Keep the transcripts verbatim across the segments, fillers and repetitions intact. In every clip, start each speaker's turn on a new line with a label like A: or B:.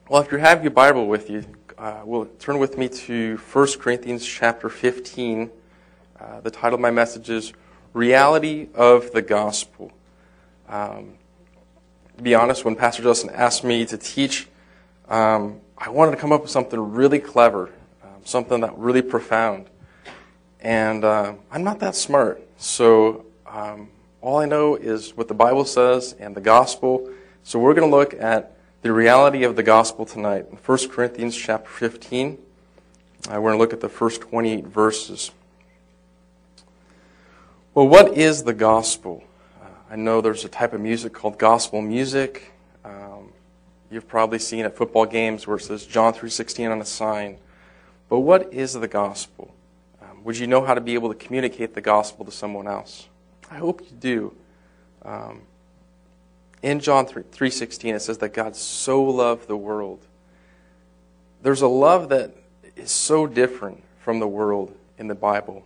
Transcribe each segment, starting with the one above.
A: Well, if you have your Bible with you, uh, will turn with me to First Corinthians chapter fifteen. Uh, the title of my message is Reality of the Gospel. Um, to be honest, when Pastor Justin asked me to teach, um, I wanted to come up with something really clever, um, something that really profound. And uh, I'm not that smart, so um, all I know is what the Bible says and the gospel. So we're going to look at the reality of the gospel tonight in First Corinthians chapter fifteen. Uh, we're going to look at the first twenty-eight verses. Well, what is the gospel? Uh, I know there's a type of music called gospel music. Um, you've probably seen at football games where it says John three sixteen on a sign. But what is the gospel? Um, would you know how to be able to communicate the gospel to someone else? I hope you do. Um, In John three sixteen, it says that God so loved the world. There's a love that is so different from the world in the Bible.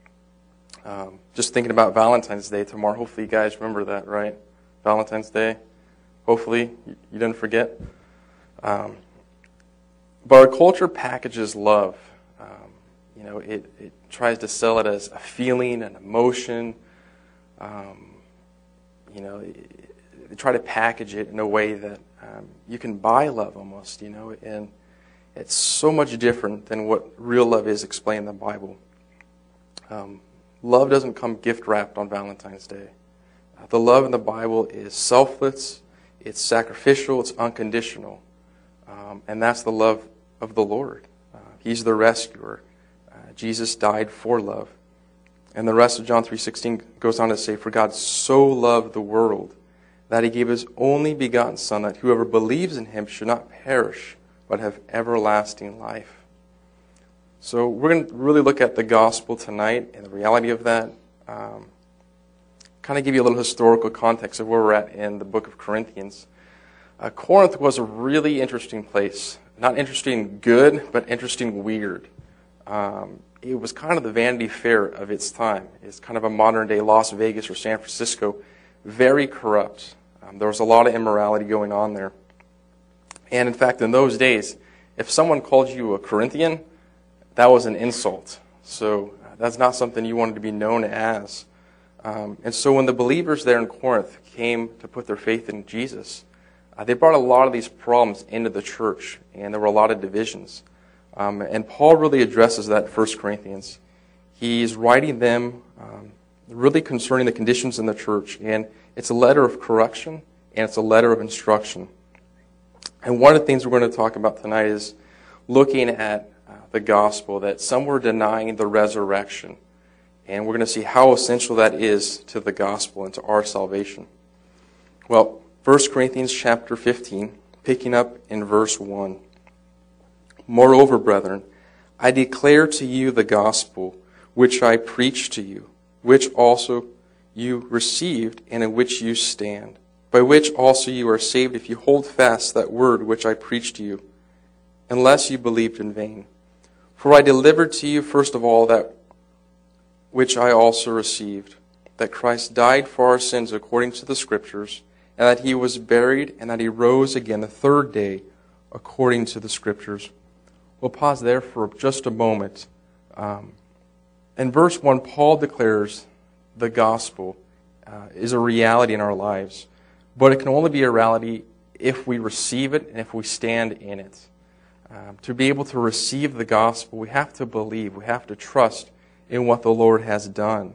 A: Um, just thinking about Valentine's Day tomorrow. Hopefully you guys remember that, right? Valentine's Day. Hopefully you didn't forget. Um, but our culture packages love. Um, you know, it, it tries to sell it as a feeling, an emotion. Um, you know, it, They try to package it in a way that um, you can buy love almost, you know, and it's so much different than what real love is explained in the Bible. Um, love doesn't come gift-wrapped on Valentine's Day. Uh, the love in the Bible is selfless, it's sacrificial, it's unconditional, um, and that's the love of the Lord. Uh, he's the rescuer. Uh, Jesus died for love. And the rest of John three sixteen goes on to say, "For God so loved the world, that he gave his only begotten Son, that whoever believes in him should not perish, but have everlasting life." So we're going to really look at the gospel tonight and the reality of that. Um, kind of give you a little historical context of where we're at in the book of Corinthians. Uh, Corinth was a really interesting place. Not interesting good, but interesting weird. Um, it was kind of the Vanity Fair of its time. It's kind of a modern-day Las Vegas or San Francisco. Very corrupt. Um, there was a lot of immorality going on there. And in fact, in those days, if someone called you a Corinthian, that was an insult. So uh, that's not something you wanted to be known as. Um, and so when the believers there in Corinth came to put their faith in Jesus, uh, they brought a lot of these problems into the church, and there were a lot of divisions. Um, and Paul really addresses that in First Corinthians. He's writing them um, really concerning the conditions in the church. And it's a letter of correction, and it's a letter of instruction. And one of the things we're going to talk about tonight is looking at uh, the gospel, that some were denying the resurrection. And we're going to see how essential that is to the gospel and to our salvation. Well, First Corinthians chapter fifteen, picking up in verse one. "Moreover, brethren, I declare to you the gospel which I preached to you, which also you received, and in which you stand, by which also you are saved, if you hold fast that word which I preached to you, unless you believed in vain. For I delivered to you first of all that which I also received, that Christ died for our sins according to the Scriptures, and that he was buried, and that he rose again the third day according to the Scriptures." We'll pause there for just a moment. Um, In verse one, Paul declares the gospel uh, is a reality in our lives, but it can only be a reality if we receive it and if we stand in it. Um, to be able to receive the gospel, we have to believe, we have to trust in what the Lord has done.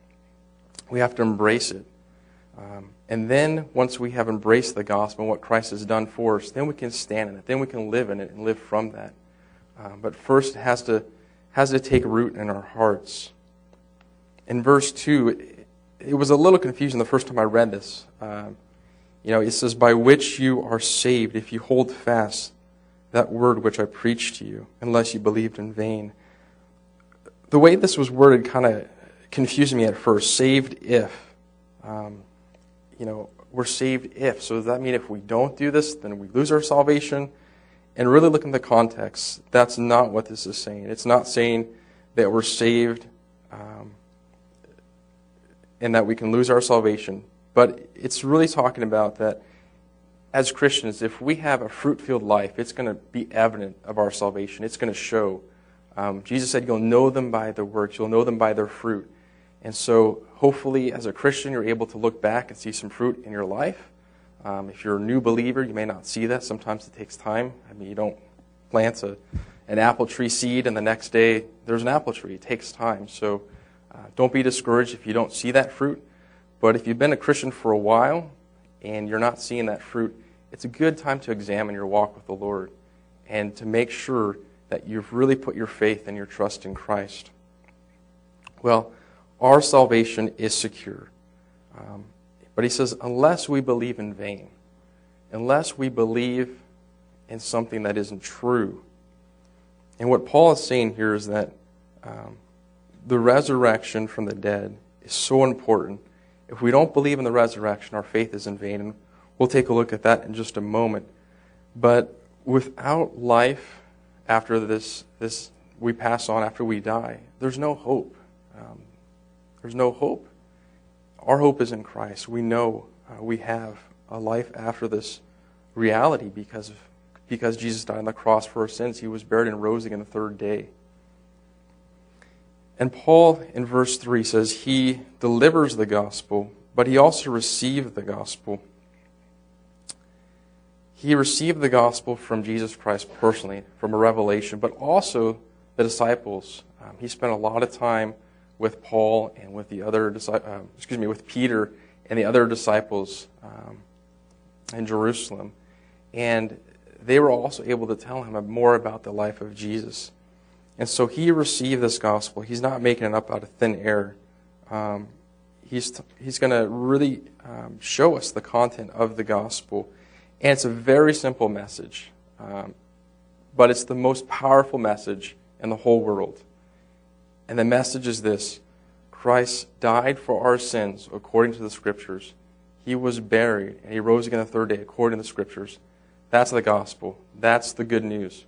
A: We have to embrace it. Um, and then, once we have embraced the gospel and what Christ has done for us, then we can stand in it, then we can live in it and live from that. Uh, but first, it has to has to take root in our hearts. In verse two, it, it was a little confusing the first time I read this. Um, you know, it says, "By which you are saved, if you hold fast that word which I preached to you, unless you believed in vain." The way this was worded kind of confused me at first. Saved if. Um, you know, we're saved if. So does that mean if we don't do this, then we lose our salvation? And really look in the context, that's not what this is saying. It's not saying that we're saved um, and that we can lose our salvation. But it's really talking about that as Christians, if we have a fruit-filled life, it's going to be evident of our salvation. It's going to show. Um, Jesus said, you'll know them by their works. You'll know them by their fruit. And so hopefully as a Christian, you're able to look back and see some fruit in your life. Um, if you're a new believer, you may not see that. Sometimes it takes time. I mean, you don't plant a, an apple tree seed and the next day there's an apple tree. It takes time. So uh, don't be discouraged if you don't see that fruit. But if you've been a Christian for a while and you're not seeing that fruit, it's a good time to examine your walk with the Lord and to make sure that you've really put your faith and your trust in Christ. Well, our salvation is secure. Um, but he says, unless we believe in vain, unless we believe in something that isn't true. And what Paul is saying here is that um, the resurrection from the dead is so important. If we don't believe in the resurrection, our faith is in vain. And we'll take a look at that in just a moment. But without life after this, this we pass on, after we die, there's no hope. Um, there's no hope. Our hope is in Christ. We know uh, we have a life after this reality because of, because Jesus died on the cross for our sins. He was buried and rose again the third day. And Paul in verse three says he delivers the gospel, but he also received the gospel. He received the gospel from Jesus Christ personally, from a revelation, but also the disciples. Um, he spent a lot of time with Paul and with the other, uh, excuse me, with Peter and the other disciples um, in Jerusalem. And they were also able to tell him more about the life of Jesus. And so he received this gospel. He's not making it up out of thin air. Um, he's he's going to really um, show us the content of the gospel. And it's a very simple message. Um, but it's the most powerful message in the whole world. And the message is this: Christ died for our sins according to the Scriptures. He was buried, and he rose again the third day according to the Scriptures. That's the gospel. That's the good news.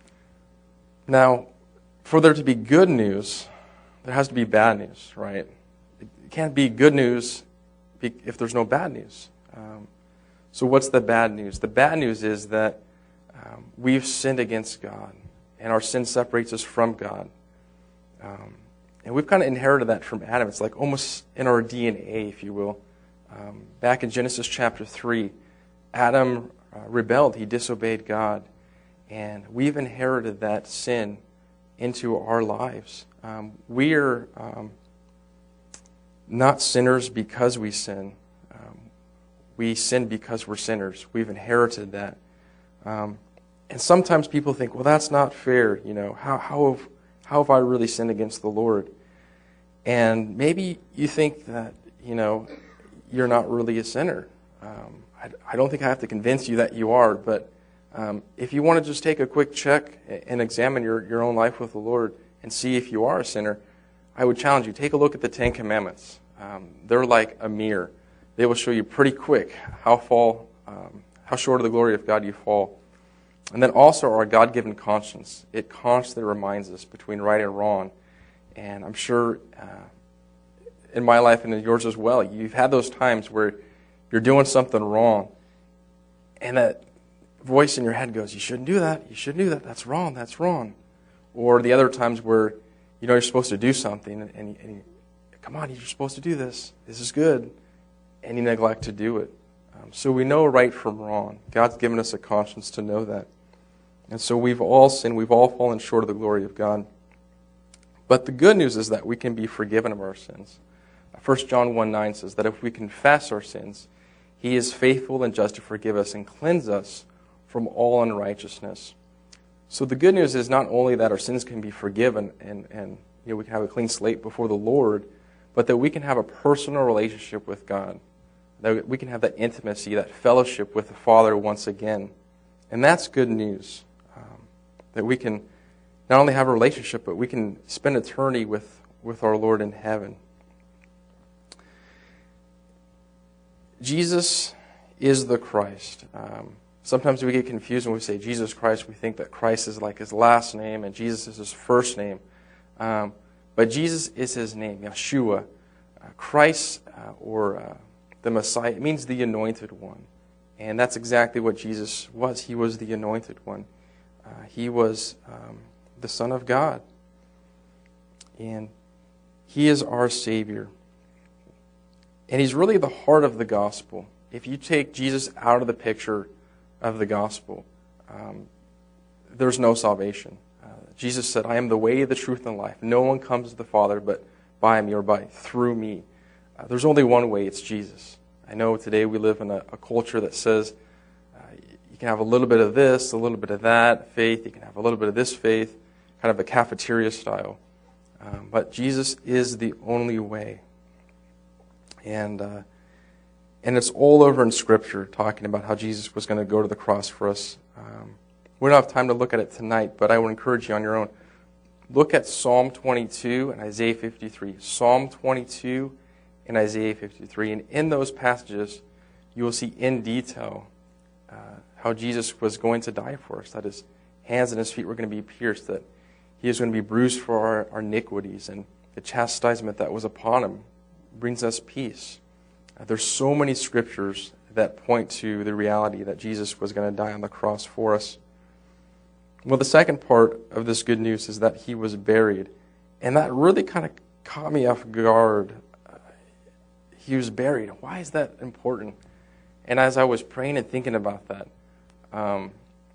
A: Now, for there to be good news, there has to be bad news, right? It can't be good news if there's no bad news. Um, so what's the bad news? The bad news is that um, we've sinned against God, and our sin separates us from God. Um, and we've kind of inherited that from Adam. It's like almost in our D N A, if you will. Um, back in Genesis chapter three, Adam uh, rebelled. He disobeyed God. And we've inherited that sin into our lives. Um, we are um, not sinners because we sin. Um, we sin because we're sinners. We've inherited that. Um, and sometimes people think, well, that's not fair. You know, how, how have How have I really sinned against the Lord? And maybe you think that, you know, you're not really a sinner. Um, I, I don't think I have to convince you that you are, but um, if you want to just take a quick check and examine your, your own life with the Lord and see if you are a sinner, I would challenge you, take a look at the Ten Commandments. Um, they're like a mirror. They will show you pretty quick how fall, um, how short of the glory of God you fall. And then also our God-given conscience. It constantly reminds us between right and wrong. And I'm sure uh, in my life and in yours as well, you've had those times where you're doing something wrong. And that voice in your head goes, you shouldn't do that. You shouldn't do that. That's wrong. That's wrong. Or the other times where you know you're supposed to do something. And, and, and you, come on, you're supposed to do this. This is good. And you neglect to do it. Um, so we know right from wrong. God's given us a conscience to know that. And so we've all sinned. We've all fallen short of the glory of God. But the good news is that we can be forgiven of our sins. First John one nine says that if we confess our sins, He is faithful and just to forgive us and cleanse us from all unrighteousness. So the good news is not only that our sins can be forgiven and, and you know, we can have a clean slate before the Lord, but that we can have a personal relationship with God. That we can have that intimacy, that fellowship with the Father once again. And that's good news. Um, that we can not only have a relationship, but we can spend eternity with, with our Lord in heaven. Jesus is the Christ. Um, sometimes we get confused when we say Jesus Christ. We think that Christ is like His last name and Jesus is His first name. Um, but Jesus is His name, Yeshua. Uh, Christ, uh, or uh, the Messiah, it means the anointed one. And that's exactly what Jesus was. He was the anointed one. Uh, he was um, the Son of God. And he is our Savior. And he's really the heart of the gospel. If you take Jesus out of the picture of the gospel, um, there's no salvation. Uh, Jesus said, I am the way, the truth, and life. No one comes to the Father but by me or by through me. Uh, there's only one way, it's Jesus. I know today we live in a, a culture that says uh, you can have a little bit of this, a little bit of that faith, you can have a little bit of this faith, kind of a cafeteria style. Um, but Jesus is the only way. And uh, and it's all over in Scripture, talking about how Jesus was going to go to the cross for us. Um, we don't have time to look at it tonight, but I would encourage you on your own. Look at Psalm twenty-two and Isaiah fifty-three. Psalm twenty-two and Isaiah fifty-three. And in those passages, you will see in detail uh, how Jesus was going to die for us, that his hands and his feet were going to be pierced, that he is going to be bruised for our, our iniquities, and the chastisement that was upon him brings us peace. Uh, there's so many scriptures that point to the reality that Jesus was going to die on the cross for us. Well, the second part of this good news is that he was buried. And that really kind of caught me off guard. Uh, he was buried. Why is that important? And as I was praying and thinking about that, um,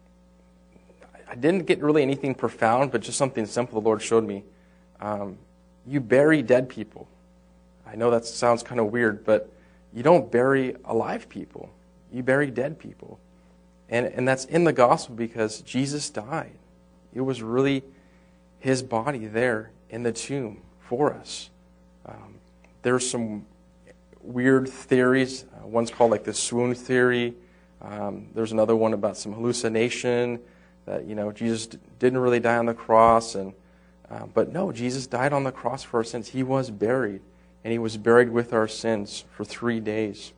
A: I didn't get really anything profound, but just something simple the Lord showed me. Um, you bury dead people. I know that sounds kind of weird, but you don't bury alive people. You bury dead people. And and that's in the gospel because Jesus died. It was really his body there in the tomb for us. Um, there's some weird theories. Uh, one's called like the swoon theory. Um, there's another one about some hallucination that, you know, Jesus d- didn't really die on the cross. and uh, But no, Jesus died on the cross for our sins. He was buried. And he was buried with our sins for three days.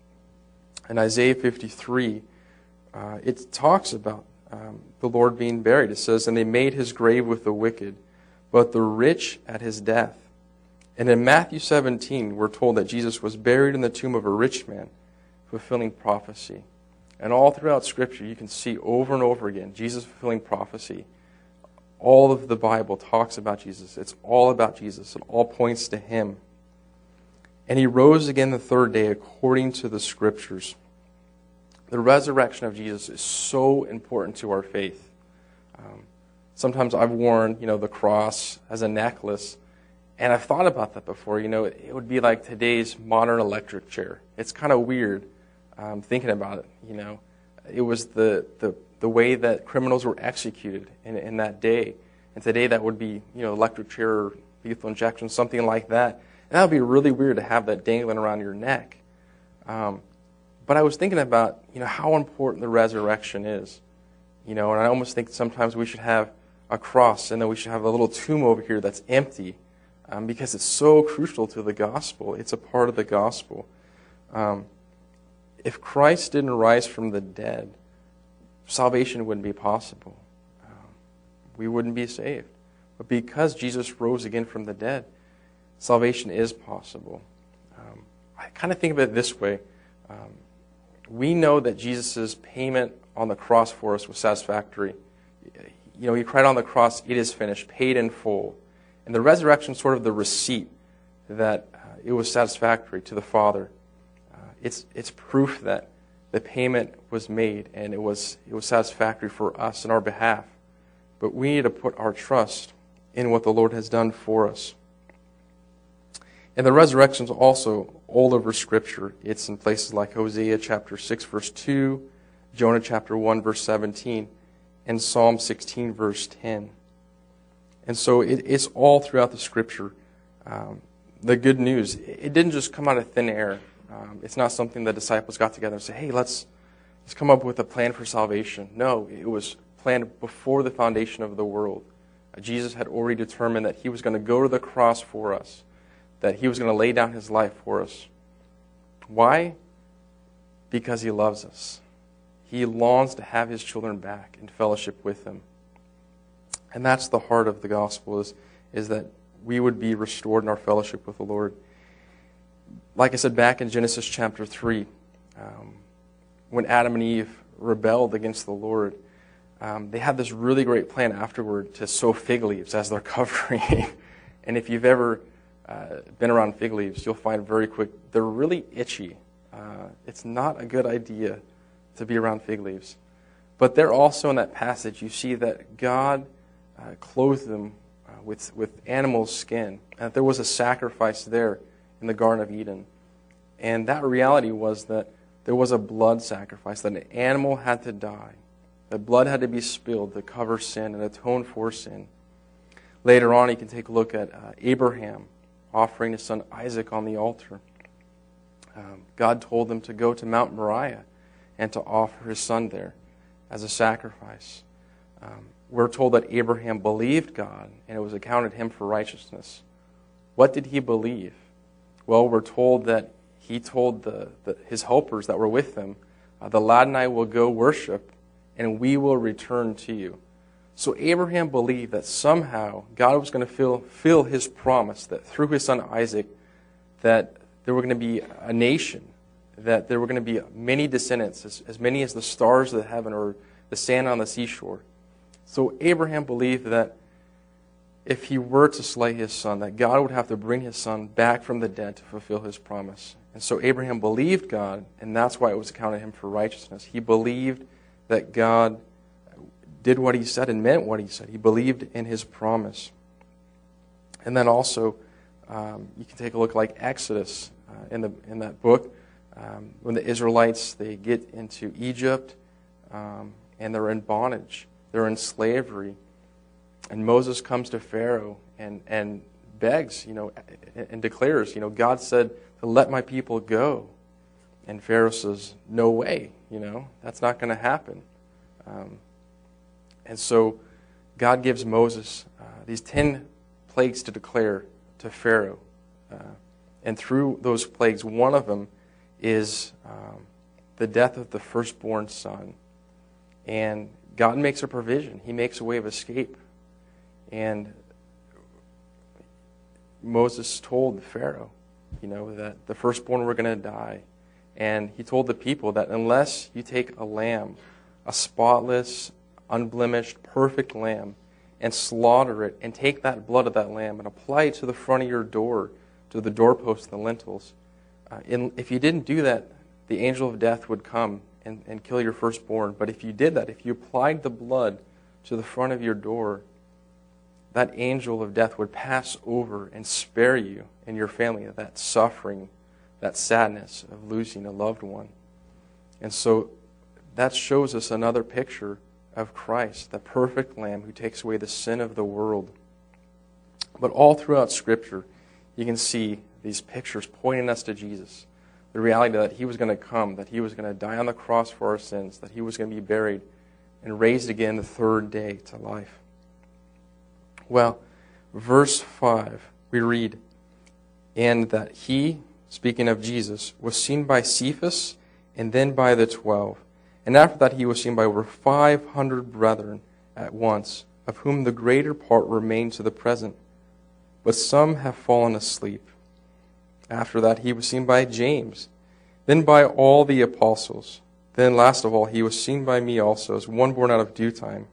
A: In Isaiah fifty-three, uh, it talks about um, the Lord being buried. It says, and they made his grave with the wicked, but the rich at his death. And in Matthew seventeen, we're told that Jesus was buried in the tomb of a rich man, fulfilling prophecy. And all throughout Scripture, you can see over and over again, Jesus fulfilling prophecy. All of the Bible talks about Jesus. It's all about Jesus. It all points to him. And he rose again the third day according to the Scriptures. The resurrection of Jesus is so important to our faith. Um, sometimes I've worn, you know, the cross as a necklace, and I've thought about that before. You know, it, it would be like today's modern electric chair. It's kind of weird um, thinking about it. You know, it was the the, the way that criminals were executed in, in that day, and today that would be, you know, electric chair or lethal injection, something like that. And that would be really weird to have that dangling around your neck. Um, but I was thinking about, you know, how important the resurrection is. You know, and I almost think sometimes we should have a cross, and then we should have a little tomb over here that's empty, um, because it's so crucial to the gospel. It's a part of the gospel. Um, if Christ didn't rise from the dead, salvation wouldn't be possible. Um, we wouldn't be saved. But because Jesus rose again from the dead, salvation is possible. Um, I kind of think of it this way. Um, we know that Jesus' payment on the cross for us was satisfactory. You know, he cried on the cross, it is finished, paid in full. And the resurrection is sort of the receipt that uh, it was satisfactory to the Father. Uh, it's it's proof that the payment was made and it was it was satisfactory for us in our behalf. But we need to put our trust in what the Lord has done for us. And the resurrection is also all over Scripture. It's in places like Hosea chapter six, verse two, Jonah chapter one, verse seventeen, and Psalm sixteen, verse ten. And so it, it's all throughout the Scripture. Um, the good news, it didn't just come out of thin air. Um, it's not something the disciples got together and said, hey, let's, let's come up with a plan for salvation. No, it was planned before the foundation of the world. Uh, Jesus had already determined that he was going to go to the cross for us, that he was going to lay down his life for us. Why? Because he loves us. He longs to have his children back in fellowship with him. And that's the heart of the gospel, is, is that we would be restored in our fellowship with the Lord. Like I said back in Genesis chapter three, um, when Adam and Eve rebelled against the Lord, um, they had this really great plan afterward to sow fig leaves as their covering. And if you've ever uh, been around fig leaves, you'll find very quick they're really itchy. Uh, it's not a good idea to be around fig leaves. But there also in that passage, you see that God uh, clothed them uh, with, with animal skin, and that there was a sacrifice there in the Garden of Eden. And that reality was that there was a blood sacrifice, that an animal had to die, that blood had to be spilled to cover sin and atone for sin. Later on, you can take a look at uh, Abraham offering his son Isaac on the altar. Um, God told them to go to Mount Moriah and to offer his son there as a sacrifice. Um, we're told that Abraham believed God, and it was accounted him for righteousness. What did he believe? Well, we're told that he told the, the, his helpers that were with him, uh, the lad and I will go worship, and we will return to you. So Abraham believed that somehow God was going to fulfill his promise, that through his son Isaac, that there were going to be a nation, that there were going to be many descendants, as, as many as the stars of the heaven or the sand on the seashore. So Abraham believed that if he were to slay his son, that God would have to bring his son back from the dead to fulfill his promise. And so Abraham believed God, and that's why it was accounted him for righteousness. He believed that God did what he said and meant what he said. He believed in his promise. And then also, um, you can take a look like Exodus uh, in the in that book. Um, when the Israelites, they get into Egypt, um, and they're in bondage. They're in slavery. And Moses comes to Pharaoh and, and begs, you know, and, and declares, you know, God said to let my people go. And Pharaoh says, no way, you know, that's not going to happen. Um, and so God gives Moses uh, these ten plagues to declare to Pharaoh. Uh, and through those plagues, one of them is um, the death of the firstborn son. And God makes a provision. He makes a way of escape. And Moses told Pharaoh, you know, that the firstborn were going to die. And he told the people that unless you take a lamb, a spotless, unblemished, perfect lamb, and slaughter it, and take that blood of that lamb and apply it to the front of your door, to the doorposts and the lintels, uh, in, if you didn't do that, the angel of death would come and, and kill your firstborn. But if you did that, if you applied the blood to the front of your door, that angel of death would pass over and spare you and your family of that suffering, that sadness of losing a loved one. And so that shows us another picture of Christ, the perfect Lamb who takes away the sin of the world. But all throughout Scripture, you can see these pictures pointing us to Jesus. The reality that he was going to come, that he was going to die on the cross for our sins, that he was going to be buried and raised again the third day to life. Well, verse five, we read, and that he, speaking of Jesus, was seen by Cephas and then by the twelve. And after that he was seen by over five hundred brethren at once, of whom the greater part remain to the present, but some have fallen asleep. After that he was seen by James, then by all the apostles. Then last of all he was seen by me also, as one born out of due time.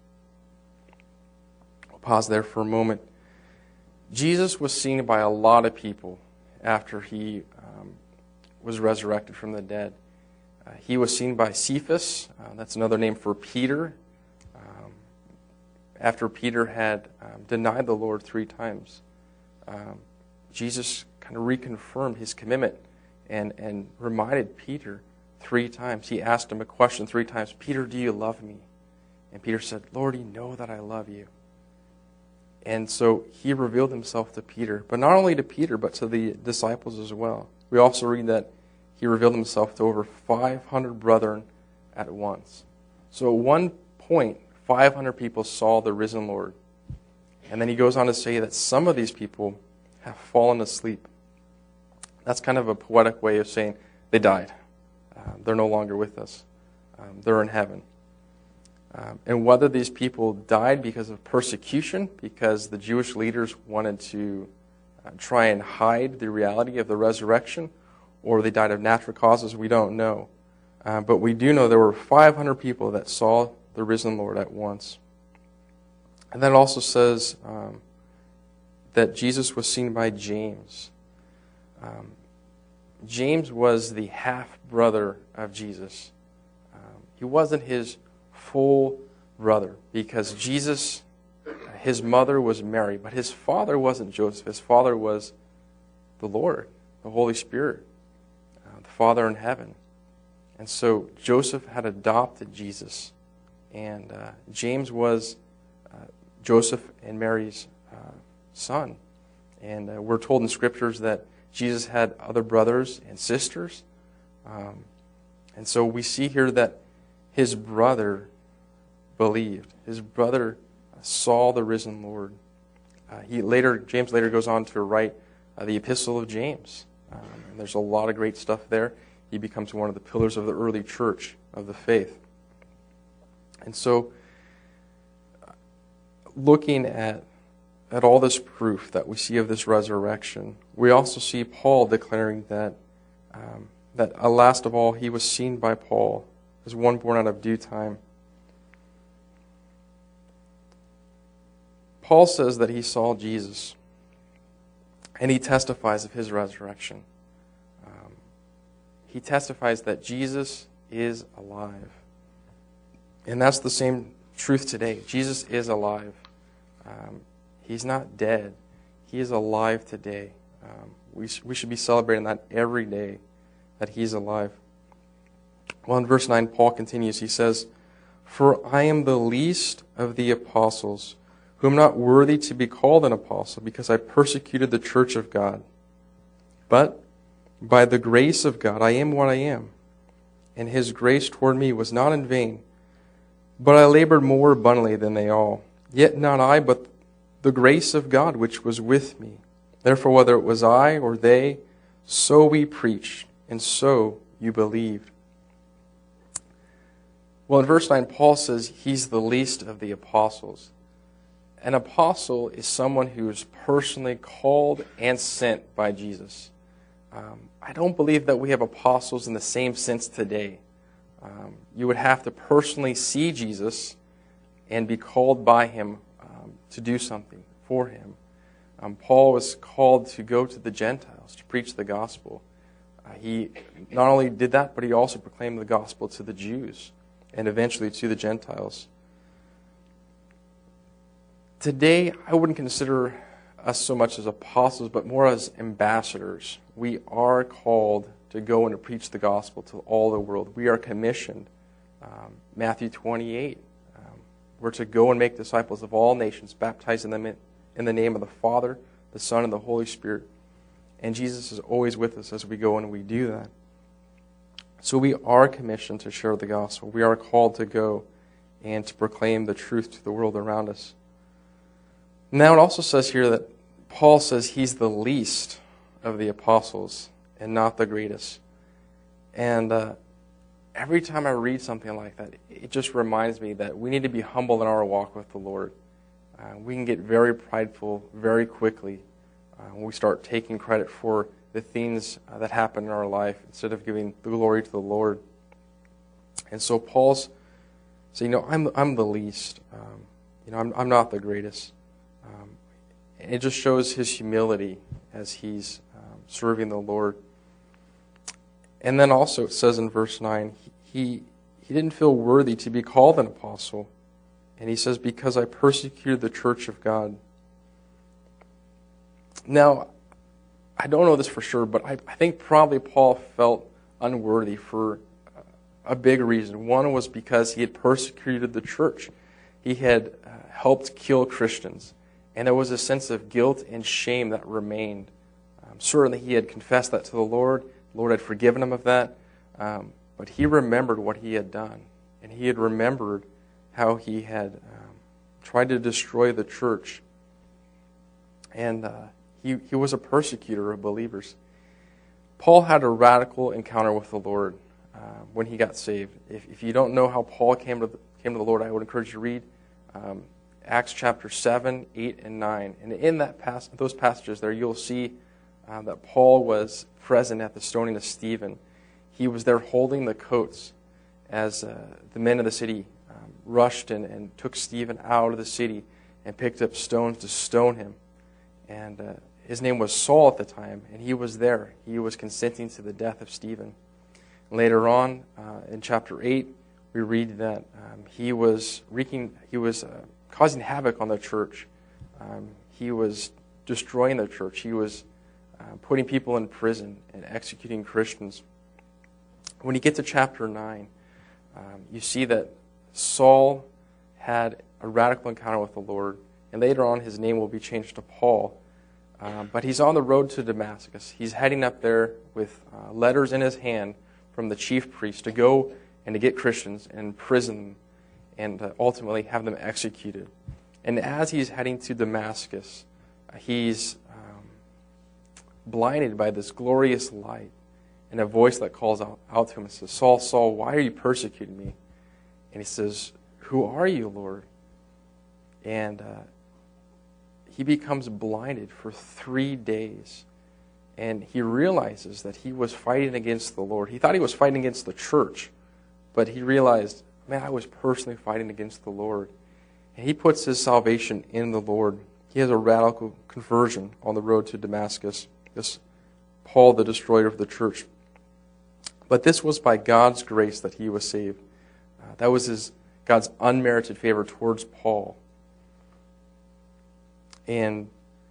A: I'll pause there for a moment. Jesus was seen by a lot of people after he um, was resurrected from the dead. Uh, he was seen by Cephas. Uh, that's another name for Peter. Um, after Peter had um, denied the Lord three times, um, Jesus kind of reconfirmed his commitment and, and reminded Peter three times. He asked him a question three times, Peter, do you love me? And Peter said, Lord, you know that I love you. And so he revealed himself to Peter, but not only to Peter, but to the disciples as well. We also read that he revealed himself to over five hundred brethren at once. So at one point, five hundred people saw the risen Lord. And then he goes on to say that some of these people have fallen asleep. That's kind of a poetic way of saying they died. Uh, they're no longer with us. Um, they're in heaven. Um, and whether these people died because of persecution, because the Jewish leaders wanted to uh, try and hide the reality of the resurrection, or they died of natural causes, we don't know. Uh, but we do know there were five hundred people that saw the risen Lord at once. And then it also says um, that Jesus was seen by James. Um, James was the half-brother of Jesus. Um, he wasn't his full brother because Jesus, his mother was Mary, but his father wasn't Joseph. His father was the Lord, the Holy Spirit, uh, the Father in heaven. And so Joseph had adopted Jesus, and uh, James was uh, Joseph and Mary's uh, son. And uh, we're told in Scriptures that Jesus had other brothers and sisters. Um, and so we see here that his brother believed. His brother saw the risen Lord. Uh, he later, James later goes on to write uh, the Epistle of James. Um, and there's a lot of great stuff there. He becomes one of the pillars of the early church of the faith. And so, looking at at all this proof that we see of this resurrection, we also see Paul declaring that um, that uh, last of all, he was seen by Paul as one born out of due time. Paul says that he saw Jesus, and he testifies of his resurrection. Um, he testifies that Jesus is alive. And that's the same truth today. Jesus is alive. Um, He's not dead. He is alive today. Um, we, sh- we should be celebrating that every day, that He's alive. Well, in verse nine, Paul continues. He says, "For I am the least of the apostles, who am not worthy to be called an apostle, because I persecuted the church of God. But by the grace of God, I am what I am. And His grace toward me was not in vain. But I labored more abundantly than they all. Yet not I, but the grace of God which was with me. Therefore, whether it was I or they, so we preached, and so you believed." Well, in verse nine, Paul says he's the least of the apostles. An apostle is someone who is personally called and sent by Jesus. Um, I don't believe that we have apostles in the same sense today. Um, you would have to personally see Jesus and be called by Him to do something for Him. Um, Paul was called to go to the Gentiles, to preach the gospel. Uh, he not only did that, but he also proclaimed the gospel to the Jews and eventually to the Gentiles. Today, I wouldn't consider us so much as apostles, but more as ambassadors. We are called to go and to preach the gospel to all the world. We are commissioned. Um, Matthew twenty-eight. We're to go and make disciples of all nations, baptizing them in, in the name of the Father, the Son, and the Holy Spirit. And Jesus is always with us as we go and we do that. So we are commissioned to share the gospel. We are called to go and to proclaim the truth to the world around us. Now it also says here that Paul says he's the least of the apostles and not the greatest. And uh, every time I read something like that, it just reminds me that we need to be humble in our walk with the Lord. Uh, we can get very prideful very quickly uh, when we start taking credit for the things uh, that happen in our life instead of giving the glory to the Lord. And so Paul's saying, you know, I'm I'm the least. Um, you know, I'm I'm not the greatest. Um, and it just shows his humility as he's um, serving the Lord. And then also it says in verse nine, he, he didn't feel worthy to be called an apostle. And he says, because I persecuted the church of God. Now, I don't know this for sure, but I, I think probably Paul felt unworthy for a big reason. One was because he had persecuted the church. He had uh, helped kill Christians. And there was a sense of guilt and shame that remained. Um, certainly he had confessed that to the Lord. The Lord had forgiven him of that, um, but he remembered what he had done, and he had remembered how he had um, tried to destroy the church, and uh, he, he was a persecutor of believers. Paul had a radical encounter with the Lord uh, when he got saved. If, if you don't know how Paul came to the, came to the Lord, I would encourage you to read um, Acts chapter seven, eight, and nine, and in that pas- those passages there, you'll see uh, that Paul was present at the stoning of Stephen. he was there holding the coats as uh, the men of the city um, rushed and, and took Stephen out of the city and picked up stones to stone him. And uh, his name was Saul at the time, and he was there. He was consenting to the death of Stephen. Later on, uh, in chapter eight, we read that um, he was wreaking, he was uh, causing havoc on the church. Um, he was destroying the church. He was uh, putting people in prison and executing Christians. When you get to chapter nine, um, you see that Saul had a radical encounter with the Lord, and later on his name will be changed to Paul. Uh, but he's on the road to Damascus. He's heading up there with uh, letters in his hand from the chief priest to go and to get Christians and imprison them and uh, ultimately have them executed. And as he's heading to Damascus, uh, he's um, blinded by this glorious light and a voice that calls out, out to him and says, "Saul, Saul, why are you persecuting me?" And he says, "Who are you, Lord?" And uh, he becomes blinded for three days. And he realizes that he was fighting against the Lord. He thought he was fighting against the church, but he realized, man, I was personally fighting against the Lord. And he puts his salvation in the Lord. He has a radical conversion on the road to Damascus, this Paul, the destroyer of the church. But this was by God's grace that he was saved. Uh, that was his God's unmerited favor towards Paul. And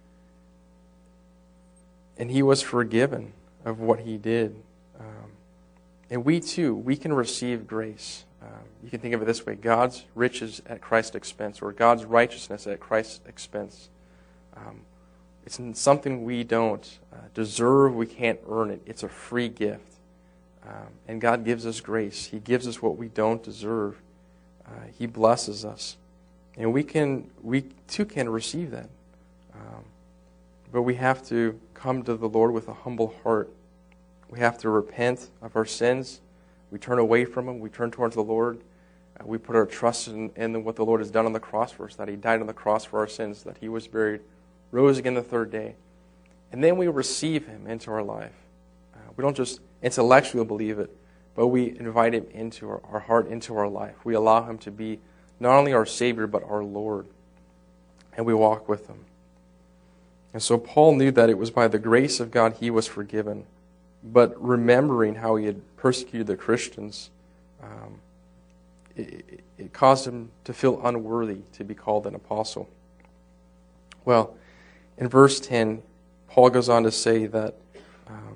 A: And he was forgiven of what he did. Um, and we too, we can receive grace. Um, you can think of it this way: God's riches at Christ's expense, or God's righteousness at Christ's expense. Um, it's something we don't uh, deserve. We can't earn it. It's a free gift. Um, and God gives us grace. He gives us what we don't deserve. Uh, he blesses us. And we can, we too can receive that. Um, but we have to come to the Lord with a humble heart. We have to repent of our sins. We turn away from them. We turn towards the Lord. Uh, we put our trust in, in what the Lord has done on the cross for us, that he died on the cross for our sins, that he was buried, rose again the third day. And then we receive him into our life. Uh, we don't just intellectually believe it, but we invite him into our, our heart, into our life. We allow him to be not only our Savior, but our Lord. And we walk with him. And so Paul knew that it was by the grace of God he was forgiven. But remembering how he had persecuted the Christians, um, it, it caused him to feel unworthy to be called an apostle. Well, in verse ten, Paul goes on to say that um,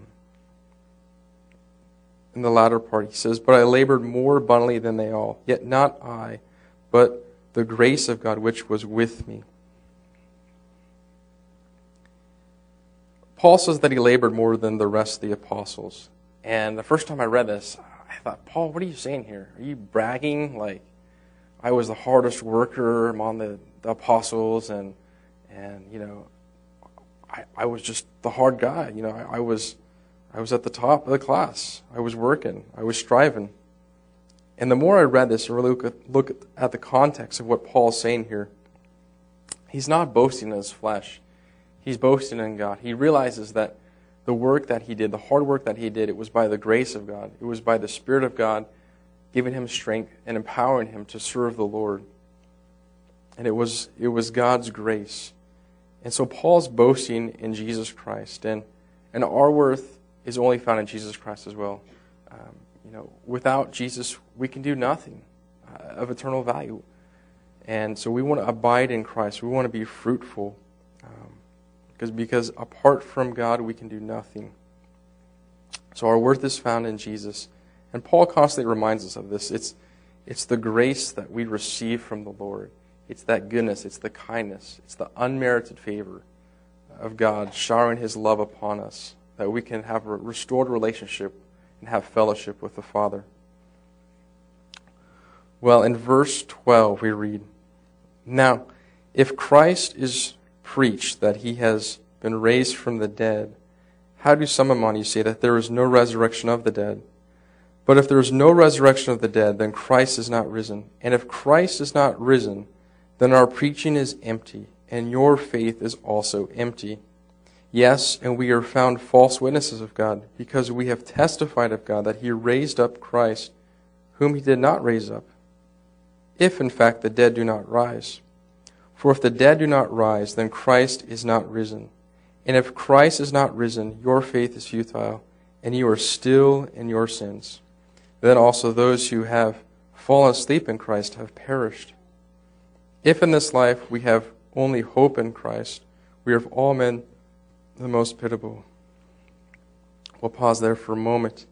A: in the latter part, he says, "But I labored more abundantly than they all, yet not I, but the grace of God which was with me." Paul says that he labored more than the rest of the apostles. And the first time I read this, I thought, Paul, what are you saying here? Are you bragging? Like, I was the hardest worker among the, the apostles, and, and you know, I, I was just the hard guy. You know, I, I was I was at the top of the class. I was working. I was striving. And the more I read this and really look at, look at the context of what Paul's saying here, he's not boasting in his flesh. He's boasting in God. He realizes that the work that he did, the hard work that he did, it was by the grace of God. It was by the Spirit of God giving him strength and empowering him to serve the Lord. And it was it was God's grace. And so Paul's boasting in Jesus Christ. And, and our worth is only found in Jesus Christ as well. Um, you know, without Jesus, we can do nothing uh, of eternal value. And so we want to abide in Christ. We want to be fruitful. Um, Because, because apart from God, we can do nothing. So our worth is found in Jesus. And Paul constantly reminds us of this. It's, it's the grace that we receive from the Lord. It's that goodness. It's the kindness. It's the unmerited favor of God showering his love upon us, that we can have a restored relationship and have fellowship with the Father. Well, in verse twelve we read, "Now, if Christ is preach that he has been raised from the dead, how do some among you say that there is no resurrection of the dead? But if there is no resurrection of the dead, then Christ is not risen. And if Christ is not risen, then our preaching is empty, and your faith is also empty. Yes, and we are found false witnesses of God, because we have testified of God that he raised up Christ, whom he did not raise up, if in fact the dead do not rise. For if the dead do not rise, then Christ is not risen. And if Christ is not risen, your faith is futile, and you are still in your sins. Then also those who have fallen asleep in Christ have perished. If in this life we have only hope in Christ, we are of all men the most pitiable. We'll pause there for a moment.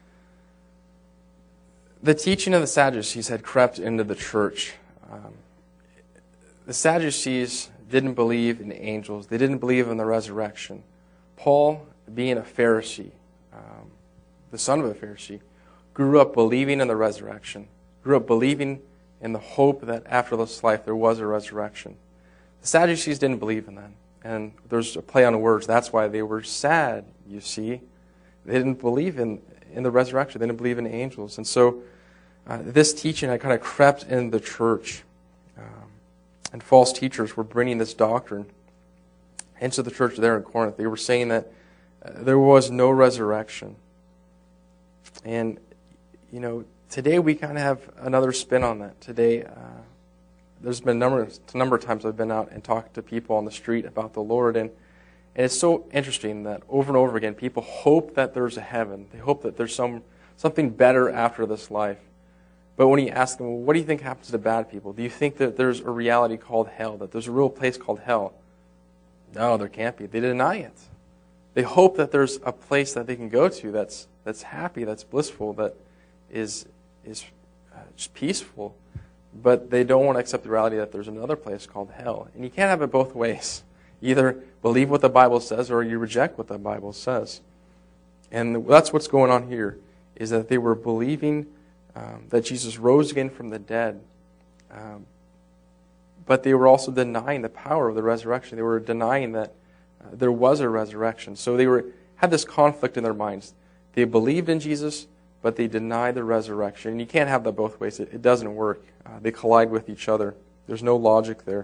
A: The teaching of the Sadducees had crept into the church. Um, the Sadducees didn't believe in angels. They didn't believe in the resurrection. Paul, being a Pharisee, um, the son of a Pharisee, grew up believing in the resurrection, grew up believing in the hope that after this life there was a resurrection. The Sadducees didn't believe in that. And there's a play on words. That's why they were sad, you see. They didn't believe in, in the resurrection. They didn't believe in angels. And so uh, this teaching had kind of crept in the church. Um, and false teachers were bringing this doctrine into the church there in Corinth. They were saying that uh, there was no resurrection. And, you know, today we kind of have another spin on that. Today, uh, there's been a number, a number of times I've been out and talked to people on the street about the Lord, and, and it's so interesting that over and over again, people hope that there's a heaven. They hope that there's some something better after this life. But when you ask them, well, what do you think happens to bad people? Do you think that there's a reality called hell, that there's a real place called hell? No, there can't be. They deny it. They hope that there's a place that they can go to that's that's happy, that's blissful, that is is uh, just peaceful. But they don't want to accept the reality that there's another place called hell. And you can't have it both ways. You either believe what the Bible says or you reject what the Bible says. And that's what's going on here, is that they were believing um, that Jesus rose again from the dead. Um, but they were also denying the power of the resurrection. They were denying that uh, there was a resurrection. So they were had this conflict in their minds. They believed in Jesus, but they deny the resurrection. And you can't have that both ways. It, it doesn't work. Uh, they collide with each other. There's no logic there.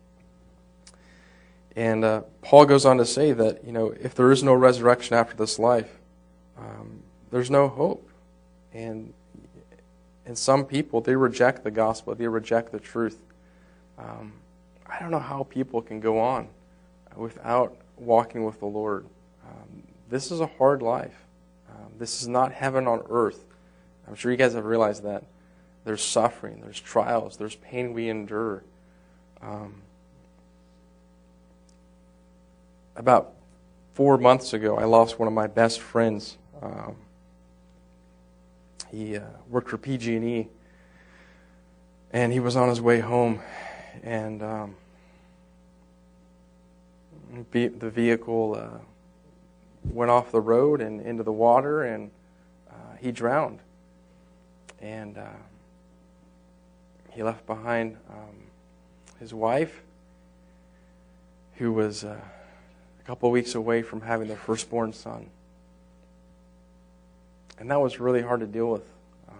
A: And uh, Paul goes on to say that, you know, if there is no resurrection after this life, um, there's no hope. And and some people, they reject the gospel. They reject the truth. Um, I don't know how people can go on without walking with the Lord. Um, this is a hard life. Um, this is not heaven on earth. I'm sure you guys have realized that. There's suffering, there's trials, there's pain we endure. Um, about four months ago, I lost one of my best friends. Um, he uh, worked for P G and E, and he was on his way home, and um, the vehicle uh, went off the road and into the water, and uh, he drowned. And uh, he left behind um, his wife, who was uh, a couple of weeks away from having their firstborn son. And that was really hard to deal with. Um,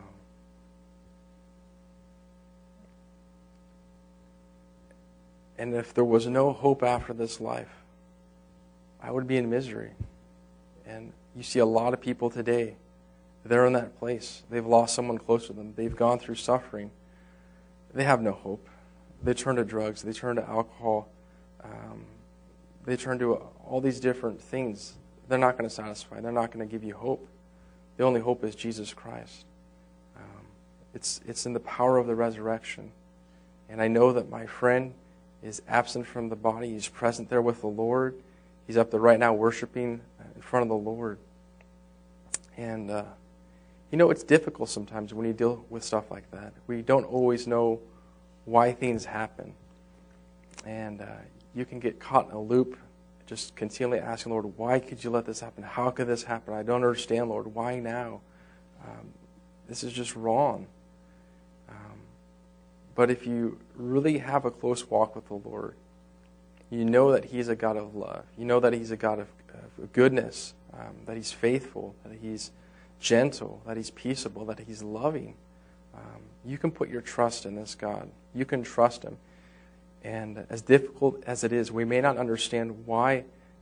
A: and if there was no hope after this life, I would be in misery. And you see a lot of people today, they're in that place. They've lost someone close to them. They've gone through suffering. They have no hope. They turn to drugs. They turn to alcohol. Um, they turn to all these different things. They're not going to satisfy. They're not going to give you hope. The only hope is Jesus Christ. Um, it's it's in the power of the resurrection. And I know that my friend is absent from the body. He's present there with the Lord. He's up there right now worshiping in front of the Lord. And, uh, you know, it's difficult sometimes when you deal with stuff like that. We don't always know why things happen. And uh, you can get caught in a loop, just continually asking, Lord, why could you let this happen? How could this happen? I don't understand, Lord. Why now? Um, this is just wrong. Um, but if you really have a close walk with the Lord, you know that He's a God of love. You know that He's a God of, of goodness, um, that He's faithful, that He's gentle, that He's peaceable, that He's loving. Um, you can put your trust in this God. You can trust Him. And as difficult as it is, we may not understand why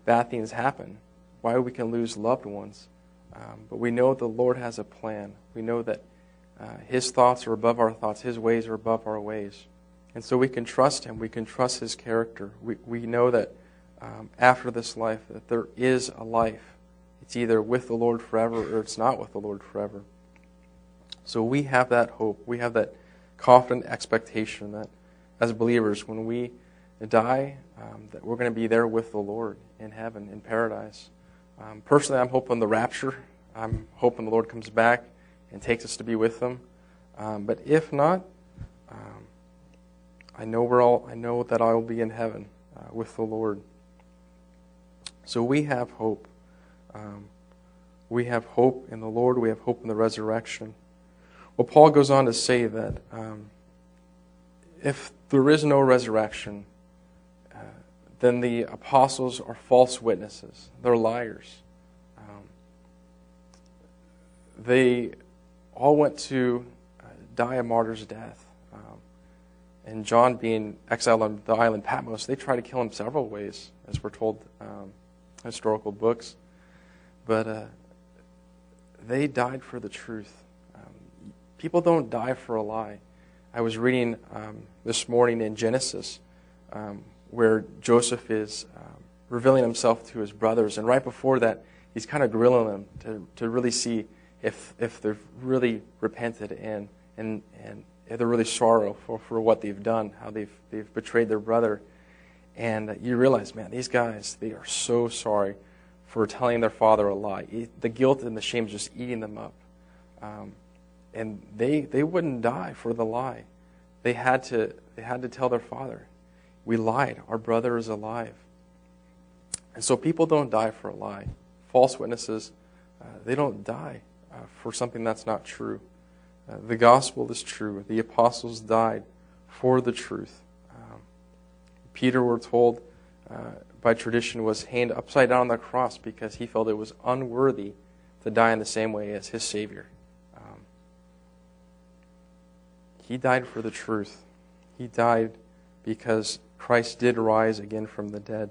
A: bad things happen, why we can lose loved ones. Um, but we know the Lord has a plan. We know that uh, His thoughts are above our thoughts. His ways are above our ways. And so we can trust Him. We can trust His character. We, we know that um, after this life, that there is a life. It's either with the Lord forever or it's not with the Lord forever. So we have that hope. We have that confident expectation that as believers, when we die, um, that we're going to be there with the Lord in heaven, in paradise. Um, personally, I'm hoping the rapture. I'm hoping the Lord comes back and takes us to be with Him. Um, but if not, um, I know we're all. I know that I will be in heaven uh, with the Lord. So we have hope. Um, we have hope in the Lord. We have hope in the resurrection. Well, Paul goes on to say that um, if there is no resurrection, uh, then the apostles are false witnesses. They're liars. Um, they all went to uh, die a martyr's death. Um, and John, being exiled on the island Patmos, they tried to kill him several ways, as we're told um, historical books. But uh, they died for the truth. Um, people don't die for a lie. I was reading um, this morning in Genesis um, where Joseph is um, revealing himself to his brothers. And right before that, he's kind of grilling them to, to really see if if they've really repented and and, and if they're really sorrowful for what they've done, how they've, they've betrayed their brother. And you realize, man, these guys, they are so sorry for telling their father a lie. The guilt and the shame is just eating them up. Um, and they they wouldn't die for the lie. They had to they had to tell their father, we lied. Our brother is alive. And so people don't die for a lie. False witnesses, uh, they don't die uh, for something that's not true. Uh, the gospel is true. The apostles died for the truth. Um, Peter, we're told, uh, by tradition, was hanged upside down on the cross because he felt it was unworthy to die in the same way as his Savior. Um, he died for the truth. He died because Christ did rise again from the dead.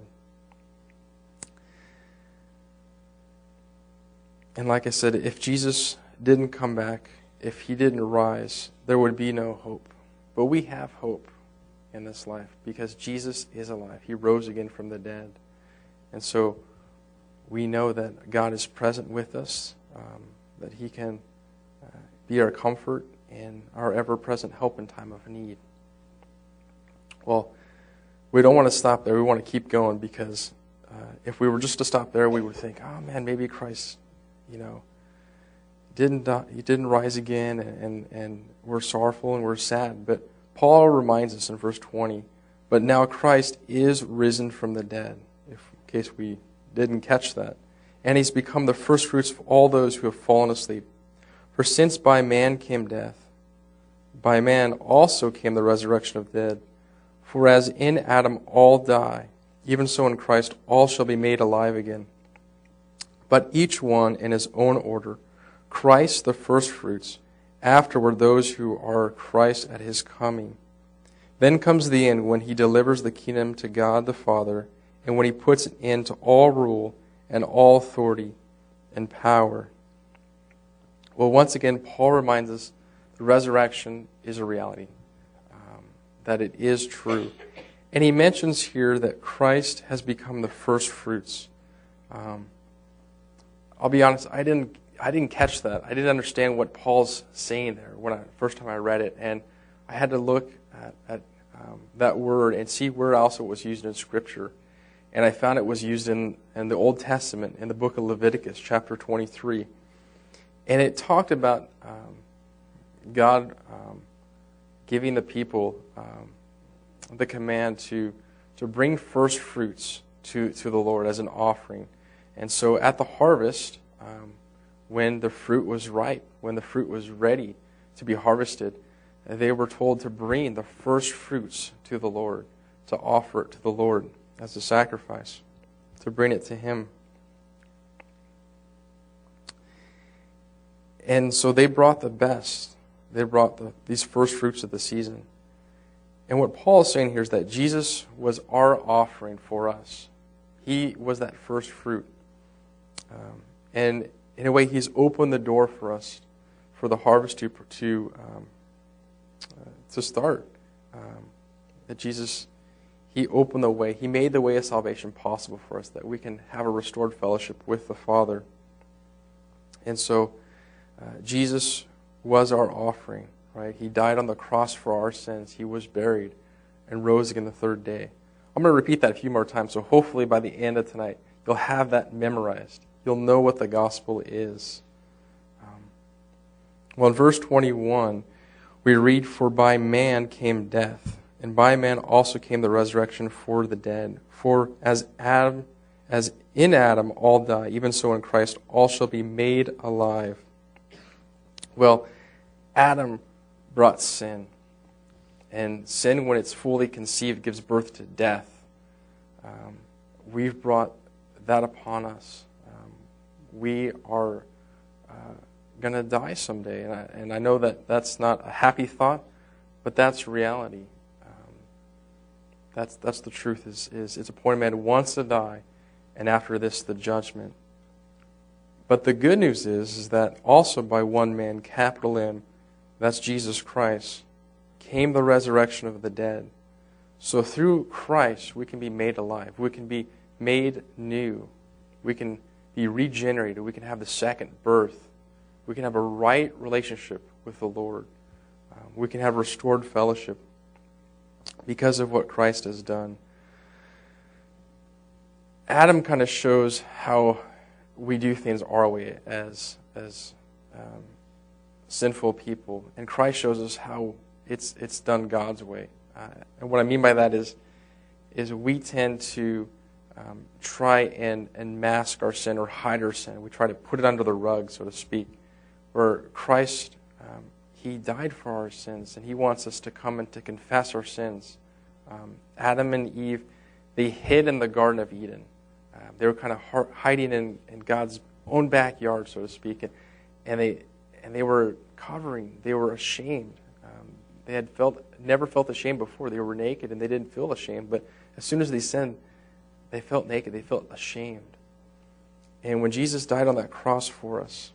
A: And like I said, if Jesus didn't come back, if He didn't rise, there would be no hope. But we have hope in this life because Jesus is alive. He rose again from the dead. And so we know that God is present with us, um, that He can uh, be our comfort and our ever-present help in time of need. Well, we don't want to stop there. We want to keep going because uh, if we were just to stop there, we would think, oh man, maybe Christ, you know, didn't die, He didn't rise again, and, and, and we're sorrowful and we're sad. But Paul reminds us in verse twenty, but now Christ is risen from the dead, if, in case we didn't catch that. And He's become the firstfruits of all those who have fallen asleep. For since by man came death, by man also came the resurrection of the dead. For as in Adam all die, even so in Christ all shall be made alive again. But each one in his own order. Christ the firstfruits, afterward those who are Christ at His coming. Then comes the end when He delivers the kingdom to God the Father, and when He puts an end to all rule and all authority and power. Well, once again, Paul reminds us the resurrection is a reality, um, that it is true. And he mentions here that Christ has become the firstfruits. Um, I'll be honest, I didn't I didn't catch that. I didn't understand what Paul's saying there when I first time I read it, and I had to look at, at um, that word and see where else it was used in Scripture. And I found it was used in, in the Old Testament, in the book of Leviticus, chapter twenty-three. And it talked about um, God um, giving the people um, the command to to bring first fruits to, to the Lord as an offering. And so at the harvest, um, when the fruit was ripe, when the fruit was ready to be harvested, they were told to bring the first fruits to the Lord, to offer it to the Lord as a sacrifice, to bring it to Him. And so they brought the best. They brought the, these first fruits of the season. And what Paul is saying here is that Jesus was our offering for us. He was that first fruit. Um, and in a way, He's opened the door for us, for the harvest to to um, uh, to start. Um, that Jesus, He opened the way. He made the way of salvation possible for us, that we can have a restored fellowship with the Father. And so, uh, Jesus was our offering, right? He died on the cross for our sins. He was buried and rose again the third day. I'm going to repeat that a few more times, so hopefully by the end of tonight, you'll have that memorized. You'll know what the gospel is. Um, well, in verse twenty-one, we read, "For by man came death, and by man also came the resurrection for the dead. For as Adam, as in Adam all die, even so in Christ all shall be made alive." Well, Adam brought sin. And sin, when it's fully conceived, gives birth to death. Um, we've brought that upon us. Um, we are uh, going to die someday. And I, and I know that that's not a happy thought, but that's reality. Um, that's that's the truth. Is, is It's appointed man wants to die, and after this, the judgment. But the good news is, is that also by one man, capital M, that's Jesus Christ, came the resurrection of the dead. So through Christ, we can be made alive. We can be made new. We can be regenerated. We can have the second birth. We can have a right relationship with the Lord. Um, we can have restored fellowship because of what Christ has done. Adam kind of shows how we do things our way as, as um, sinful people. And Christ shows us how It's it's done God's way. Uh, and what I mean by that is, is we tend to um, try and, and mask our sin or hide our sin. We try to put it under the rug, so to speak. Where Christ, um, He died for our sins, and He wants us to come and to confess our sins. Um, Adam and Eve, they hid in the Garden of Eden. Uh, they were kind of hiding in, in God's own backyard, so to speak. And, and they and they were covering. They were ashamed. They had felt never felt ashamed before. They were naked and they didn't feel ashamed. But as soon as they sinned, they felt naked. They felt ashamed. And when Jesus died on that cross for us,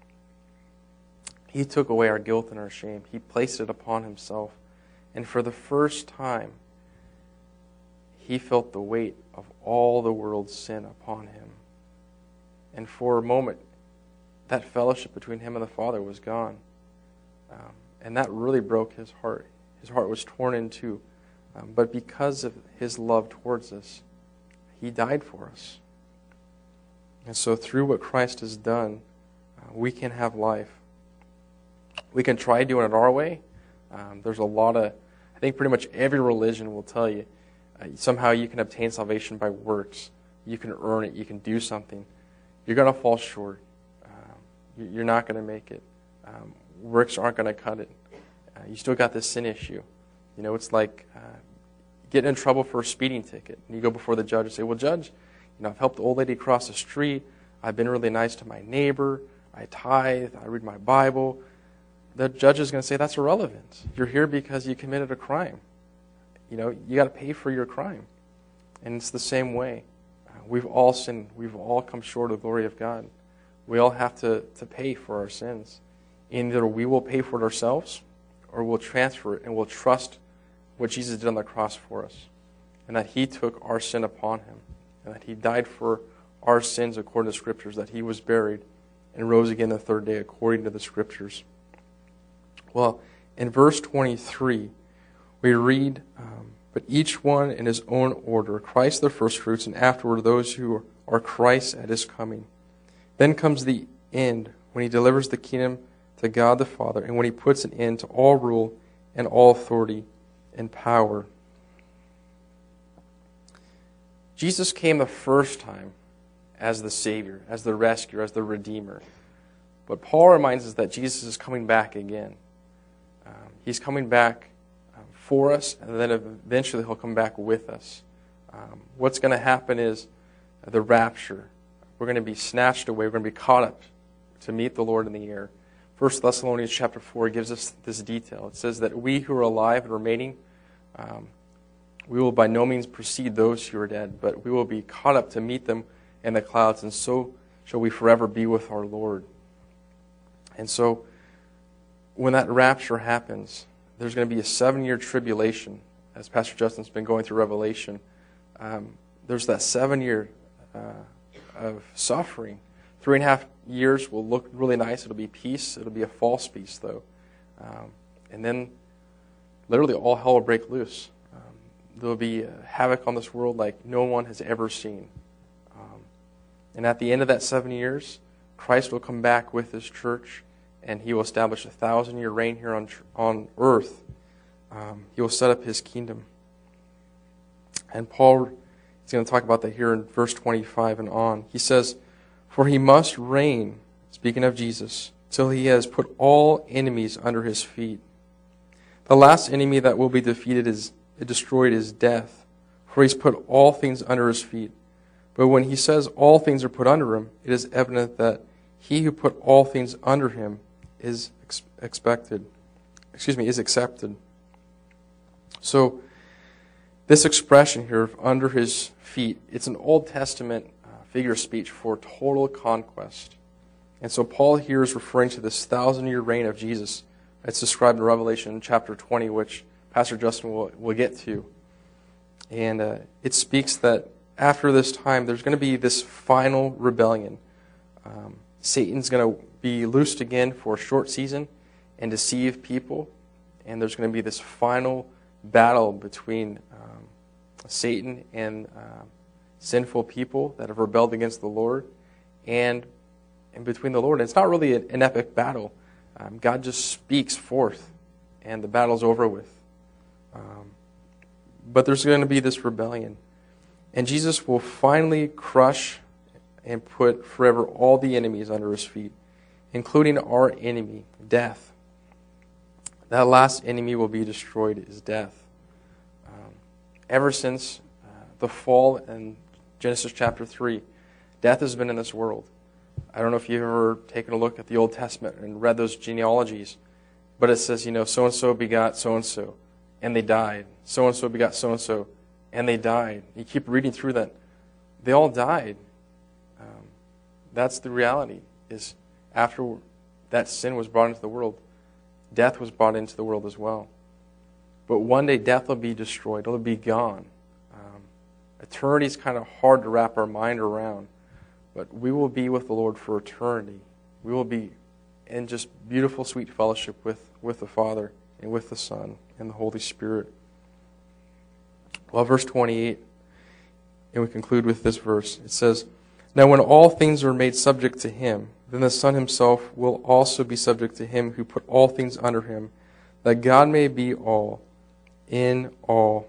A: He took away our guilt and our shame. He placed it upon Himself. And for the first time, He felt the weight of all the world's sin upon Him. And for a moment, that fellowship between Him and the Father was gone. Um, And that really broke His heart. His heart was torn in two. Um, but because of His love towards us, He died for us. And so through what Christ has done, uh, we can have life. We can try doing it our way. Um, there's a lot of, I think pretty much every religion will tell you, uh, somehow you can obtain salvation by works. You can earn it. You can do something. You're going to fall short. Um, you're not going to make it. Um, Works aren't going to cut it. Uh, you still got this sin issue. You know, it's like uh, getting in trouble for a speeding ticket. And you go before the judge and say, well, Judge, you know, I've helped the old lady cross the street. I've been really nice to my neighbor. I tithe. I read my Bible. The judge is going to say, that's irrelevant. You're here because you committed a crime. You know, you got to pay for your crime. And it's the same way. Uh, we've all sinned. We've all come short of the glory of God. We all have to, to pay for our sins. Either we will pay for it ourselves, or we'll transfer it and we'll trust what Jesus did on the cross for us, and that He took our sin upon Him, and that He died for our sins according to Scriptures, that He was buried and rose again the third day according to the Scriptures. Well, in verse twenty-three, we read, um, but each one in his own order, Christ the firstfruits, and afterward those who are Christ at His coming. Then comes the end, when He delivers the kingdom to God the Father, and when He puts an end to all rule and all authority and power. Jesus came the first time as the Savior, as the rescuer, as the Redeemer. But Paul reminds us that Jesus is coming back again. Um, he's coming back um, for us, and then eventually He'll come back with us. Um, what's going to happen is the rapture. We're going to be snatched away. We're going to be caught up to meet the Lord in the air. First Thessalonians chapter four gives us this detail. It says that we who are alive and remaining, um, We will by no means precede those who are dead, but we will be caught up to meet them in the clouds, and so shall we forever be with our Lord. And so, when that rapture happens, there's going to be a seven-year tribulation, as Pastor Justin's been going through Revelation. Um, there's that seven-year uh, of suffering. Three and a half years will look really nice. It'll be peace. It'll be a false peace, though. Um, and then, literally, all hell will break loose. There will be uh, havoc on this world like no one has ever seen. Um, and at the end of that seven years, Christ will come back with His church, and He will establish a thousand-year reign here on on earth. Um, he will set up His kingdom. And Paul is going to talk about that here in verse twenty-five and on. He says, "For He must reign," speaking of Jesus, "till He has put all enemies under His feet. The last enemy that will be defeated is It destroyed is death, for He's put all things under His feet. But when He says all things are put under Him, it is evident that He who put all things under Him is ex- expected. Excuse me, is accepted." So, this expression here of under His feet, it's an Old Testament uh, figure of speech for total conquest. And so Paul here is referring to this thousand-year reign of Jesus. It's described in Revelation chapter twenty, which Pastor Justin will, will get to. And uh, it speaks that after this time, there's going to be this final rebellion. Um, Satan's going to be loosed again for a short season and deceive people. And there's going to be this final battle between um, Satan and uh, sinful people that have rebelled against the Lord, and, and between the Lord. And it's not really an, an epic battle. Um, God just speaks forth, and the battle's over with. Um, but there's going to be this rebellion. And Jesus will finally crush and put forever all the enemies under His feet, including our enemy, death. That last enemy will be destroyed is death. Um, ever since uh, the fall in Genesis chapter three, death has been in this world. I don't know if you've ever taken a look at the Old Testament and read those genealogies, but it says, you know, so-and-so begot so-and-so, and they died. So-and-so begot so-and-so, and they died. You keep reading through that. They all died. Um, that's the reality, is after that sin was brought into the world, death was brought into the world as well. But one day death will be destroyed. It'll be gone. Um, eternity is kind of hard to wrap our mind around, but we will be with the Lord for eternity. We will be in just beautiful, sweet fellowship with, with the Father and with the Son and the Holy Spirit. Well, verse twenty-eight, and we conclude with this verse. It says, "Now when all things are made subject to Him, then the Son Himself will also be subject to Him who put all things under Him, that God may be all in all."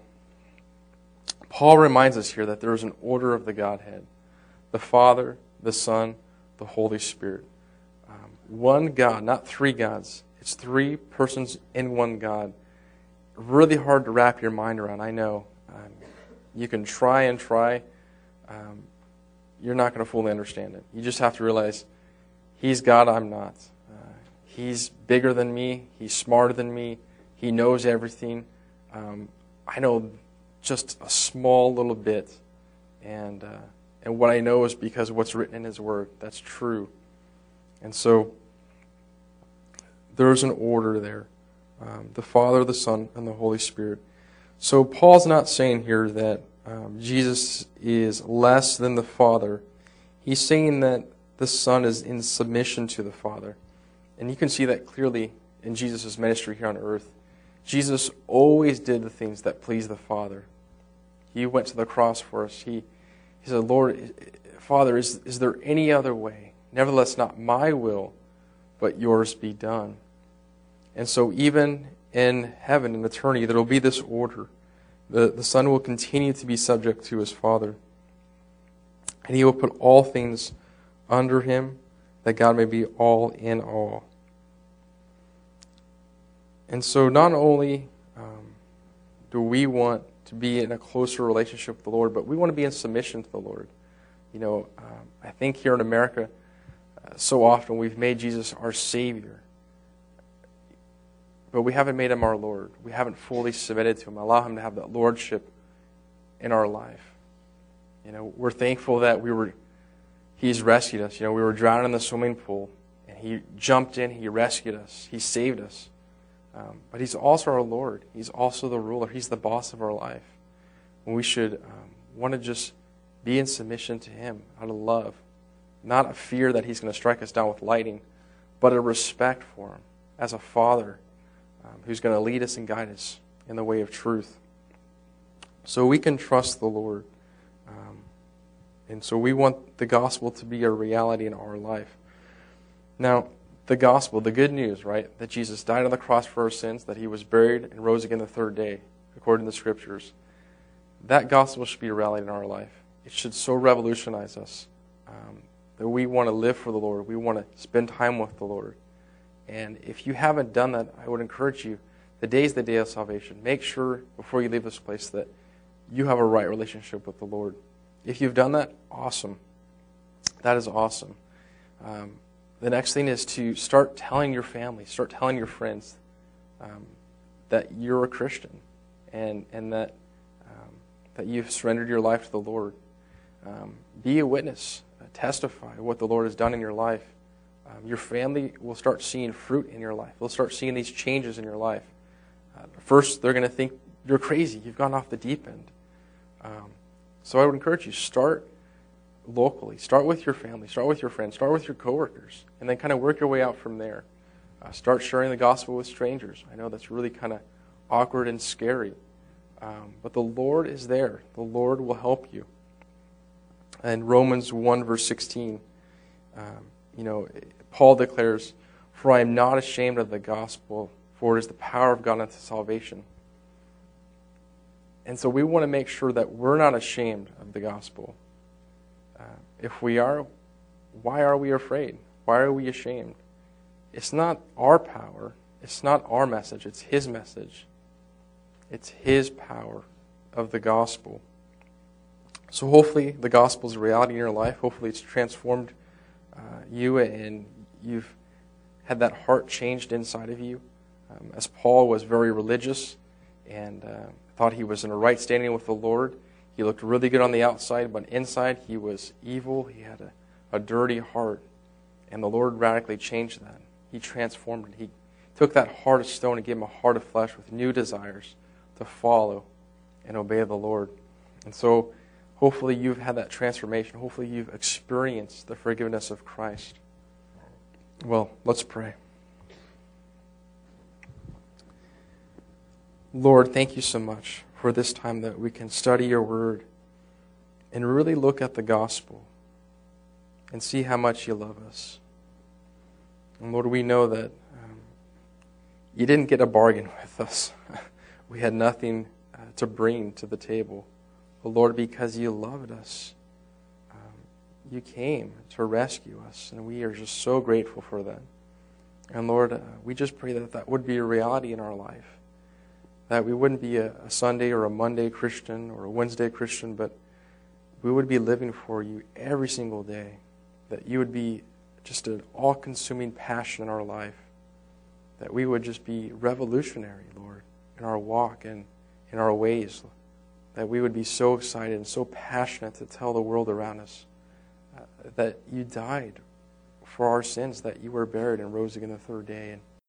A: Paul reminds us here that there is an order of the Godhead. The Father, the Son, the Holy Spirit. Um, one God, not three gods. It's three persons in one God. Really hard to wrap your mind around, I know. Um, you can try and try. Um, you're not going to fully understand it. You just have to realize He's God, I'm not. Uh, he's bigger than me. He's smarter than me. He knows everything. Um, I know just a small little bit. And uh, and what I know is because of what's written in His Word. That's true. And so there's an order there. Um, the Father, the Son, and the Holy Spirit. So Paul's not saying here that um, Jesus is less than the Father. He's saying that the Son is in submission to the Father. And you can see that clearly in Jesus' ministry here on earth. Jesus always did the things that pleased the Father. He went to the cross for us. He, he said, "Lord, Father, is, is there any other way? Nevertheless, not my will, but yours be done." And so even in heaven, in eternity, there will be this order. The, the Son will continue to be subject to His Father. And He will put all things under Him, that God may be all in all. And so not only um, do we want to be in a closer relationship with the Lord, but we want to be in submission to the Lord. You know, um, I think here in America, uh, so often we've made Jesus our Savior, but we haven't made Him our Lord. We haven't fully submitted to Him, allow Him to have that lordship in our life. You know, we're thankful that we were, He's rescued us. You know, we were drowning in the swimming pool, and He jumped in, He rescued us, He saved us. Um, but He's also our Lord. He's also the ruler. He's the boss of our life. And we should um, want to just be in submission to Him out of love. Not a fear that He's going to strike us down with lightning, but a respect for Him as a Father um, who's going to lead us and guide us in the way of truth. So we can trust the Lord. Um, and so we want the gospel to be a reality in our life. Now, the gospel, the good news, right, that Jesus died on the cross for our sins, that He was buried and rose again the third day, according to the Scriptures, that gospel should be a reality in our life. It should so revolutionize us um, that we want to live for the Lord. We want to spend time with the Lord. And if you haven't done that, I would encourage you, the day is the day of salvation. Make sure before you leave this place that you have a right relationship with the Lord. If you've done that, awesome. That is awesome. Um, the next thing is to start telling your family, start telling your friends um, that you're a Christian and, and that, um, that you've surrendered your life to the Lord. Um, be a witness. Uh, testify what the Lord has done in your life. Um, your family will start seeing fruit in your life. They'll start seeing these changes in your life. Uh, first, they're going to think you're crazy. You've gone off the deep end. Um, so I would encourage you, start locally. Start with your family. Start with your friends. Start with your coworkers. And then kind of work your way out from there. Uh, start sharing the gospel with strangers. I know that's really kind of awkward and scary. Um, but the Lord is there. The Lord will help you. And Romans one, verse sixteen, um, you know, Paul declares, "For I am not ashamed of the gospel, for it is the power of God unto salvation." And so we want to make sure that we're not ashamed of the gospel. Uh, if we are, why are we afraid? Why are we ashamed? It's not our power. It's not our message. It's His message. It's His power of the gospel. So hopefully the gospel is a reality in your life. Hopefully it's transformed uh, you and you've had that heart changed inside of you. Um, as Paul was very religious and uh, thought he was in a right standing with the Lord. He looked really good on the outside, but inside he was evil. He had a, a dirty heart. And the Lord radically changed that. He transformed it. He took that heart of stone and gave him a heart of flesh with new desires to follow and obey the Lord. And so hopefully you've had that transformation. Hopefully you've experienced the forgiveness of Christ. Well, let's pray. Lord, thank you so much for this time that we can study your word and really look at the gospel and see how much you love us. And Lord, we know that um, you didn't get a bargain with us. We had nothing uh, to bring to the table. But Lord, because you loved us, um, you came to rescue us, and we are just so grateful for that. And Lord, uh, we just pray that that would be a reality in our life. That we wouldn't be a, a Sunday or a Monday Christian or a Wednesday Christian, but we would be living for you every single day. That you would be just an all-consuming passion in our life. That we would just be revolutionary, Lord, in our walk and in our ways. That we would be so excited and so passionate to tell the world around us uh, that you died for our sins, that you were buried and rose again the third day. And